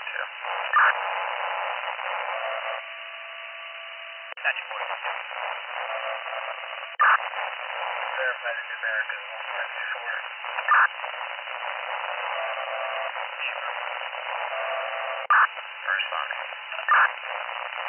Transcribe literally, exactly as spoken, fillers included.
two. Apache forty-one. Verify the numeric is one five two four. Responding.